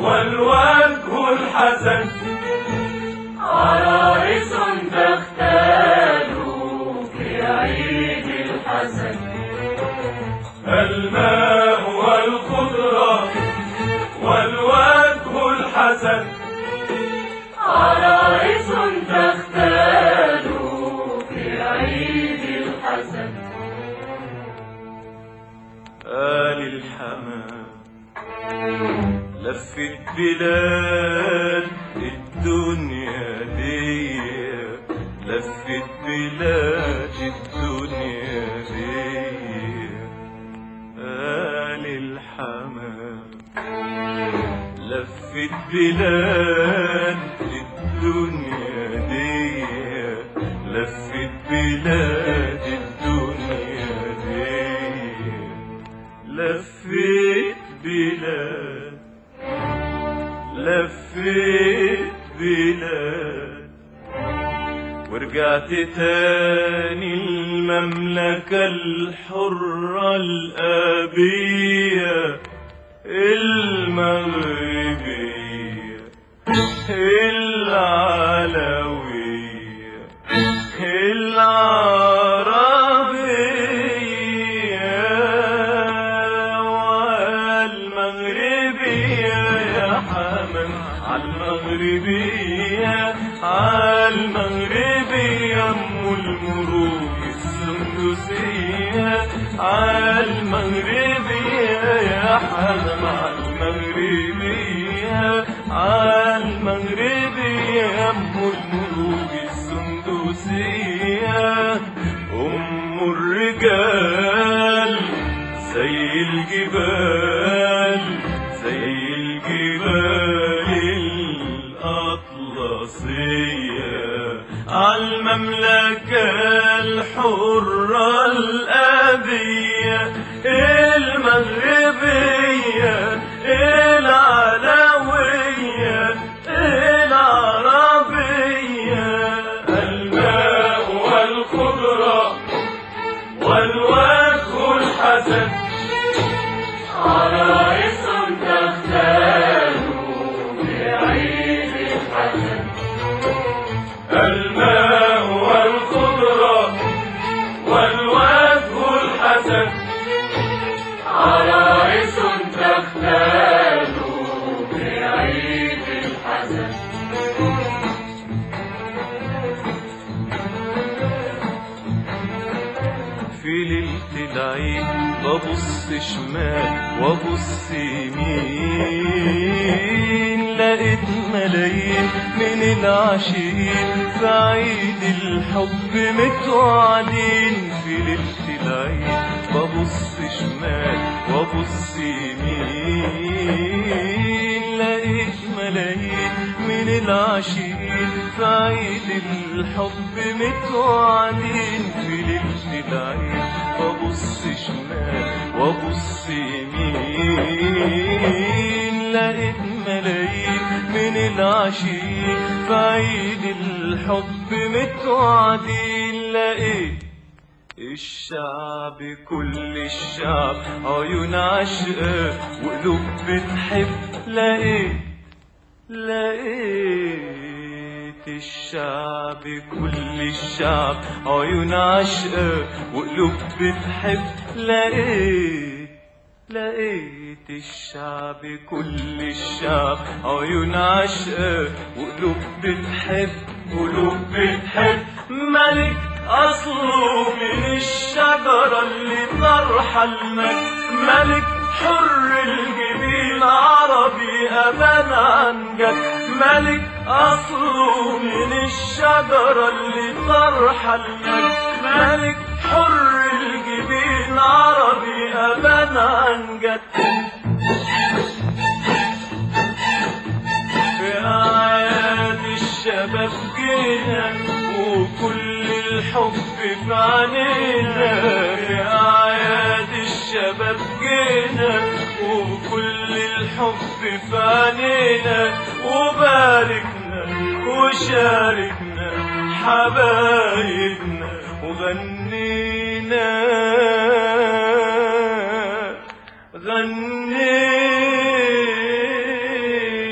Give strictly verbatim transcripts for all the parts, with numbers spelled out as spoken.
والوجه الحسن عرائس تختال في عيد الحسن. الماء والخضرة والوجه الحسن عرائس تختال في عيد الحسن. آل الحمام لفت بلاد الدنيا دي، لفت بلاد الدنيا دي. آل الحمام لفت بلاد الدنيا دي، لفت بلاد الدنيا دي، لفت بلاد لفت بلاد ورجعت تاني المملكة الحرة الأبية المغربية العلوية العربية والمغربية يا حمام عالمغربية عالمغربية أم الملوك السندسية عالمغربية يا حمام عالمغربية عالمغربية أم الملوك السندسية أم الرجال زي الجبال زي الجبال الأطلسية عالمملكة الحرة الأبية المغربية العلوية العربية. الماء والخضرة والوجه الحسن عرائس تختال في عيد الحسن. الماء والخضرة والوجه الحسن عرائس تختال في عيد الحسن. في ليلة العيد ببص شمال وابص يمين، لقيت ملايين من العاشقين في عيد الحب متوعدين. في ليلة العيد ببص شمال وابص يمين، لقيت ملايين من العاشقين في عيد الحب متوعدين. في ليلة العيد ببص شمال وابص يمين، لقيت ملايين من العاشقين في عيد الحب متوعدين. لقيت الشعب كل الشعب عيون عشقة وقلوب بتحب. لقيت لقيت الشعب كل الشعب عيون عشقة وقلوب بتحب. لقيت لقيت الشعب كل الشعب عيون عشقة وقلوب بتحب قلوب بتحب. ملك أصله من الشجرة اللي طرح المجد، ملك حر الجبين عربي أبان عن جد. ملك أصله من الشجرة اللي طرح المجد، ملك حر الجبين عربي أبان عن جد. في أعياد الشباب جينا وكل الحب في عينينا، في أعياد الشباب جينا وكل الحب في عينينا، وباركنا وشاركنا حبايبنا وغنينا غنينا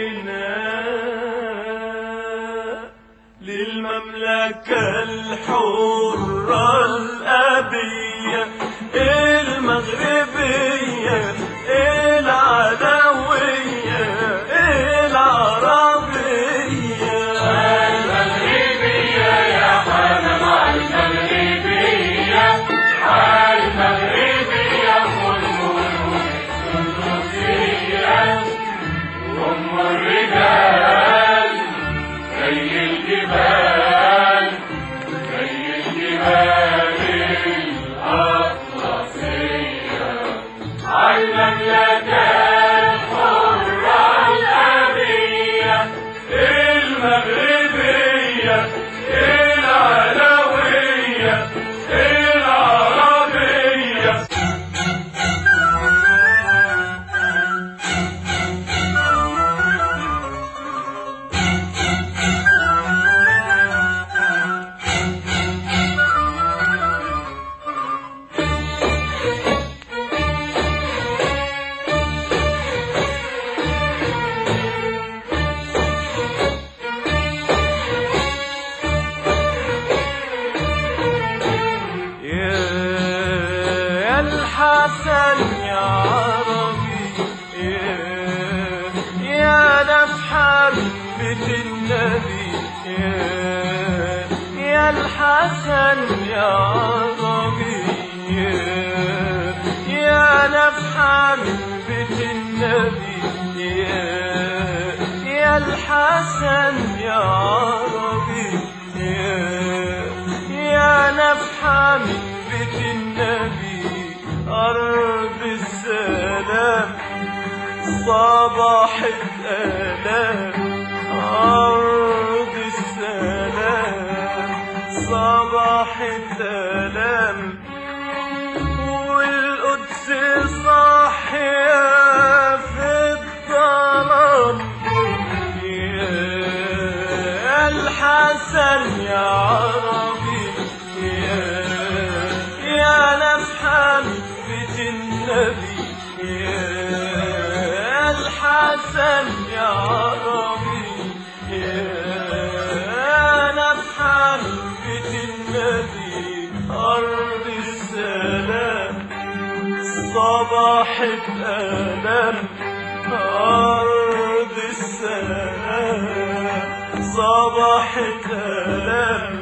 كالحرة الأبية المغربية العلوية العربية. المغربية يا حنان المغربية، المغربية والملوك السندوسية، أم الرجال زي الجبال، زي الجبال الأطلسية، عالمملكة الحرة الأبية المغربية العلوية العربية. يا الحسن يا عربي يا نفحة بيت النبي، يا الحسن يا عربي يا نفحة بيت النبي، يا الحسن يا عربي يا نفحة من بيت النبي، أرض السلام صباح الآلام، أرض السلام صباح الآلام، والقدس صاحية في الظلام، يا الحسن يا عربي يا نفحة بيت النبي، يا الحسن يا عربي يا نفحة بيت النبي، أرض السلام صباح الآلام، أرض السلام صباح الآلام،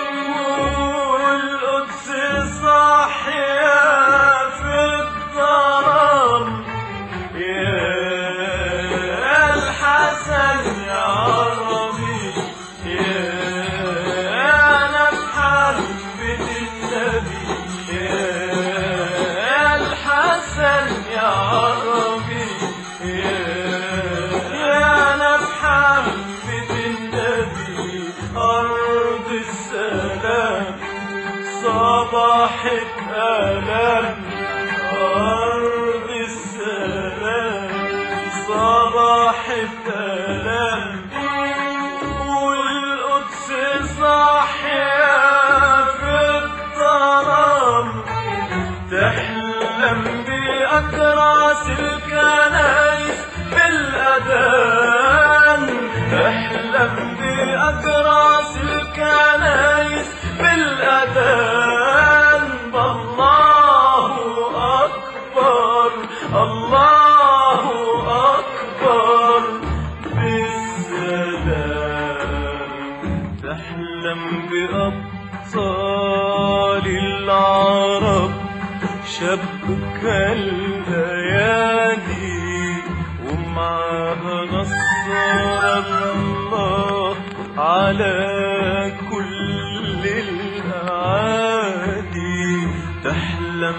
والقدس صاحية في الظلام، يا الحسن يا عربي يا نفحة بيت النبي، يا الحسن يا عربي يا نفحة بيت النبي، أرض السلام صباح الآلام، أرض السلام صباح الآلام، والقدس صاحية في الظلام، تحلم بأكراس الكنايس بالأذان، تحلم بأكراس الكنايس بالأذان، الله أكبر الله أكبر بالسلام، تحلم بأبطال العرب شبك الليالي، ومعها نصر الله على كل الأعادي، تحلم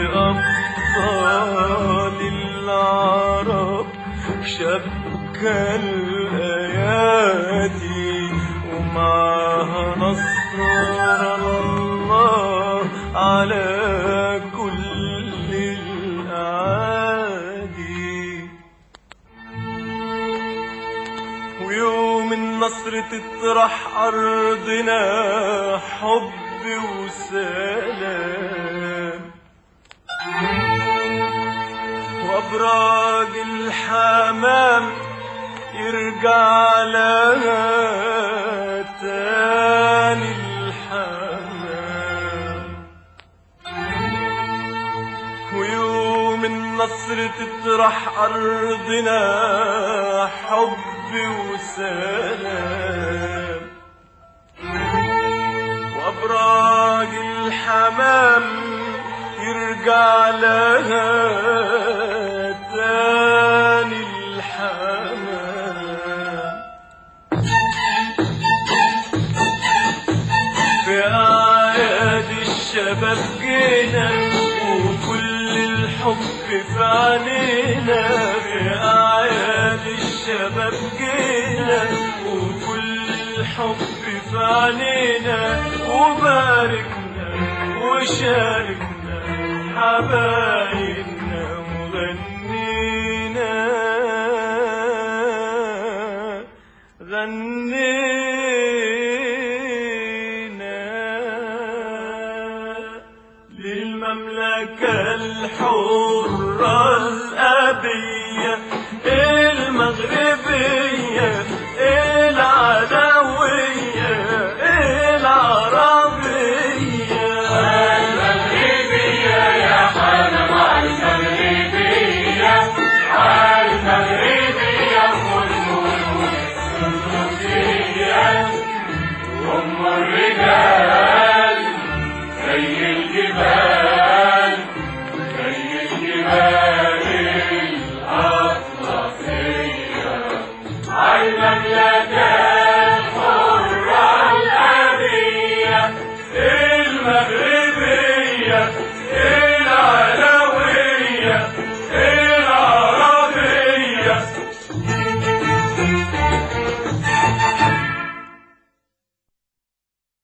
بأبطال العرب شبك الأيادي، ومعها نصر الله على كل الأعادي. ويوم النصر تطرح أرضنا حب وسلام، وأبراج الحمام يرجع لها تاني مصر تطرح أرضنا حب وسلام، وأبراج الحمام يرجع لها تاني الحمام. في أعياد الشباب جينا وكل الحب في عينينا، في أعياد الشباب جينا وكل الحب في عينينا، وباركنا وشاركنا حبايبنا وغنينا غنينا للمملكة الحرة الأبية المغربية العدوية العربية. المغربية يا حنم المغربية، المغربية والملوك السندوسية، هم الرجال زي الجبال، زي الجبال الأطلسية. المملكة الحرة الأبية المغربية